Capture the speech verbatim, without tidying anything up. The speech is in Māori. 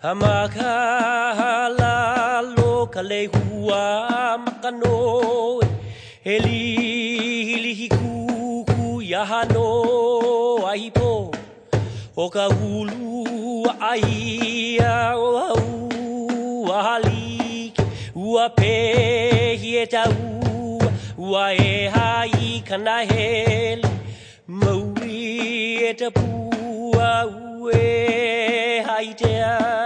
Hamakahala lo kalehua makano Eli hiku yahano aipo Oka hulu aia o ahalik Ua pehieta ua Ua e hai kana heli Maui e te pua ue hai te a